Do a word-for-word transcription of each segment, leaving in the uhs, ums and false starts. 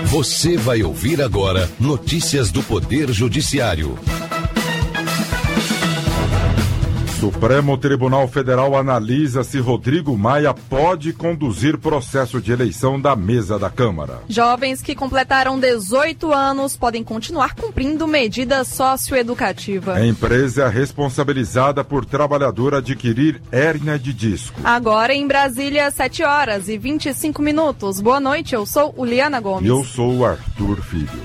Você vai ouvir agora notícias do Poder Judiciário. Supremo Tribunal Federal analisa se Rodrigo Maia pode conduzir processo de eleição da mesa da Câmara. Jovens que completaram dezoito anos podem continuar cumprindo medida socioeducativa. A empresa é responsabilizada por trabalhador adquirir hérnia de disco. Agora em Brasília, sete horas e vinte e cinco minutos. Boa noite, eu sou Uliana Gomes. E eu sou o Arthur Filho.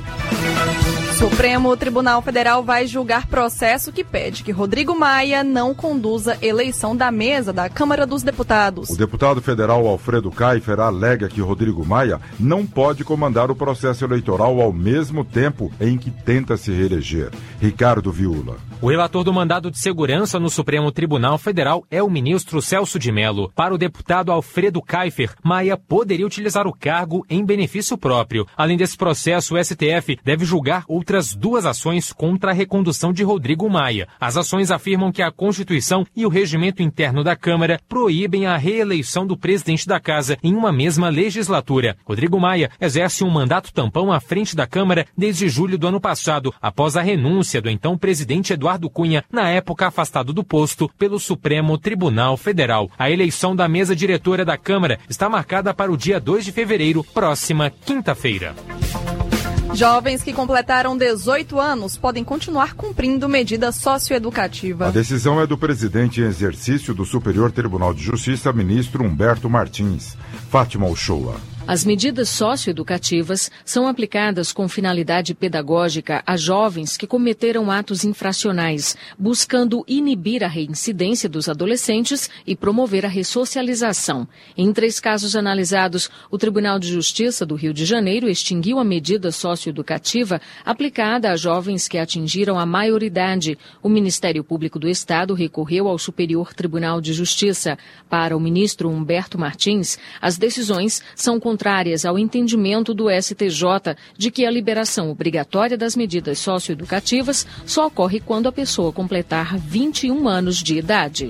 Supremo Tribunal Federal vai julgar processo que pede que Rodrigo Maia não conduza eleição da mesa da Câmara dos Deputados. O deputado federal Alfredo Kaifer alega que Rodrigo Maia não pode comandar o processo eleitoral ao mesmo tempo em que tenta se reeleger. Ricardo Viula. O relator do mandado de segurança no Supremo Tribunal Federal é o ministro Celso de Mello. Para o deputado Alfredo Kaifer, Maia poderia utilizar o cargo em benefício próprio. Além desse processo, o S T F deve julgar outras duas ações contra a recondução de Rodrigo Maia. As ações afirmam que a Constituição e o regimento interno da Câmara proíbem a reeleição do presidente da Casa em uma mesma legislatura. Rodrigo Maia exerce um mandato tampão à frente da Câmara desde julho do ano passado, após a renúncia do então presidente Eduardo Cunha, na época afastado do posto pelo Supremo Tribunal Federal. A eleição da mesa diretora da Câmara está marcada para o dia dois de fevereiro, próxima quinta-feira. Jovens que completaram dezoito anos podem continuar cumprindo medida socioeducativa. A decisão é do presidente em exercício do Superior Tribunal de Justiça, ministro Humberto Martins. Fátima Uchoa. As medidas socioeducativas são aplicadas com finalidade pedagógica a jovens que cometeram atos infracionais, buscando inibir a reincidência dos adolescentes e promover a ressocialização. Em três casos analisados, o Tribunal de Justiça do Rio de Janeiro extinguiu a medida socioeducativa aplicada a jovens que atingiram a maioridade. O Ministério Público do Estado recorreu ao Superior Tribunal de Justiça. Para o ministro Humberto Martins, as decisões são contrárias ao entendimento do S T J de que a liberação obrigatória das medidas socioeducativas só ocorre quando a pessoa completar vinte e um anos de idade.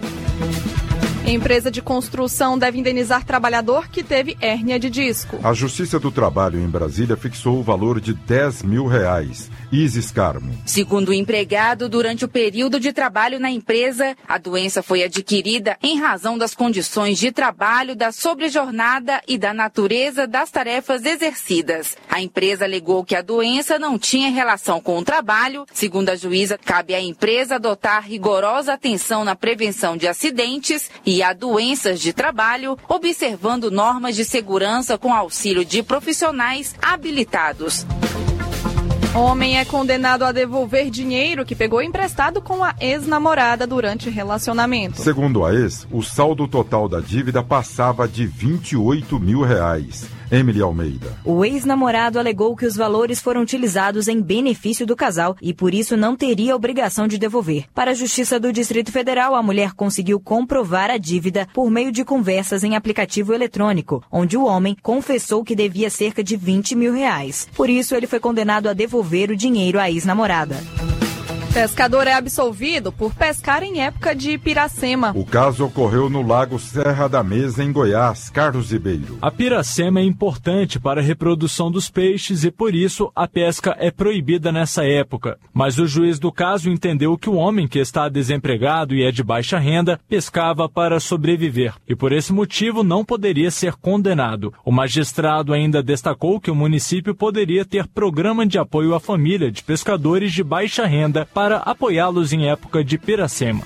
Empresa de construção deve indenizar trabalhador que teve hérnia de disco. A Justiça do Trabalho em Brasília fixou o valor de dez mil reais. Isis Carmo. Segundo o empregado, durante o período de trabalho na empresa, a doença foi adquirida em razão das condições de trabalho, da sobrejornada e da natureza das tarefas exercidas. A empresa alegou que a doença não tinha relação com o trabalho. Segundo a juíza, cabe à empresa adotar rigorosa atenção na prevenção de acidentes e a doenças de trabalho, observando normas de segurança com auxílio de profissionais habilitados. Homem é condenado a devolver dinheiro que pegou emprestado com a ex-namorada durante relacionamento. Segundo a ex, o saldo total da dívida passava de vinte e oito mil reais. Emily Almeida. O ex-namorado alegou que os valores foram utilizados em benefício do casal e por isso não teria obrigação de devolver. Para a Justiça do Distrito Federal, a mulher conseguiu comprovar a dívida por meio de conversas em aplicativo eletrônico, onde o homem confessou que devia cerca de vinte mil reais. Por isso, ele foi condenado a devolver o dinheiro à ex-namorada. Pescador é absolvido por pescar em época de piracema. O caso ocorreu no Lago Serra da Mesa, em Goiás. Carlos Ribeiro. A piracema é importante para a reprodução dos peixes e, por isso, a pesca é proibida nessa época. Mas o juiz do caso entendeu que o homem que está desempregado e é de baixa renda pescava para sobreviver e, por esse motivo, não poderia ser condenado. O magistrado ainda destacou que o município poderia ter programa de apoio à família de pescadores de baixa renda para para apoiá-los em época de piracema.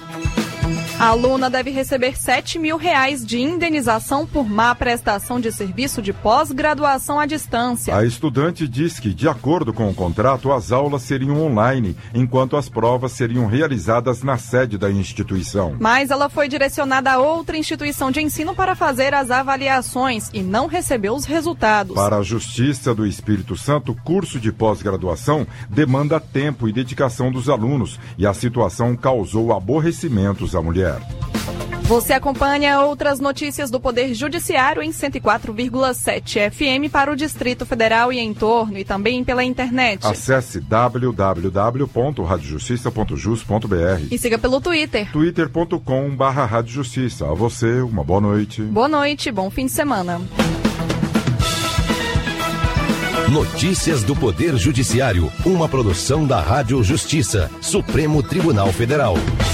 A aluna deve receber sete mil reais de indenização por má prestação de serviço de pós-graduação à distância. A estudante diz que, de acordo com o contrato, as aulas seriam online, enquanto as provas seriam realizadas na sede da instituição. Mas ela foi direcionada a outra instituição de ensino para fazer as avaliações e não recebeu os resultados. Para a Justiça do Espírito Santo, curso de pós-graduação demanda tempo e dedicação dos alunos e a situação causou aborrecimentos à mulher. Você acompanha outras notícias do Poder Judiciário em cento e quatro vírgula sete F M para o Distrito Federal e em torno, e também pela internet. Acesse w w w ponto rádio justiça ponto jus ponto b r e siga pelo Twitter. twitter ponto com barra rádio justiça. A você, uma boa noite. Boa noite, bom fim de semana. Notícias do Poder Judiciário, uma produção da Rádio Justiça, Supremo Tribunal Federal.